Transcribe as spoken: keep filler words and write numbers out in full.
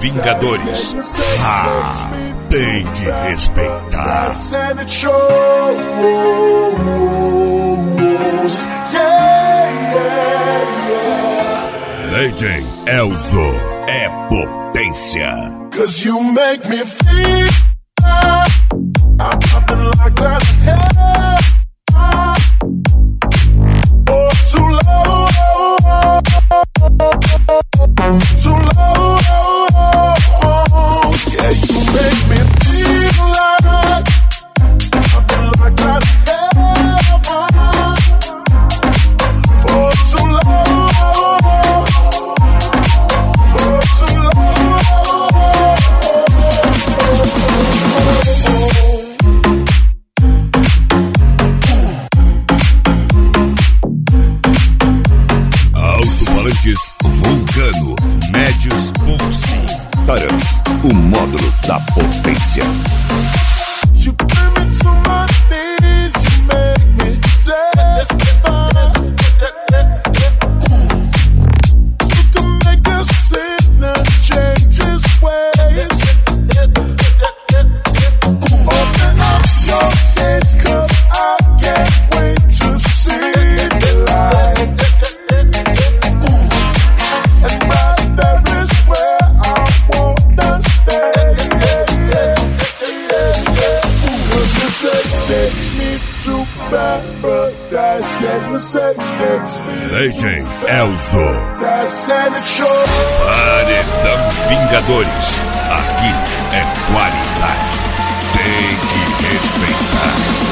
Vingadores. Ah, tem que respeitar. Legend Elzo é potência. Cause you make me feel I've been locked out of hell. Oh, too low, too low. Yeah, you make me feel like I've been locked out of hell for too long, for too long. Alto-falantes Vulcano Médios Pulse. Tarams, o módulo da potência. You bring me to my knees, you make me testify. You can make a sinner change his ways. Open up your gates, cause I can't wait to see the light. And right there is where I wanna stay. Cause the sex takes me to paradise. Yeah, the sex takes me Legend to Elzo. paradise. And it shows. Paredão Vingadores. Aqui é qualidade. Tem que respeitar.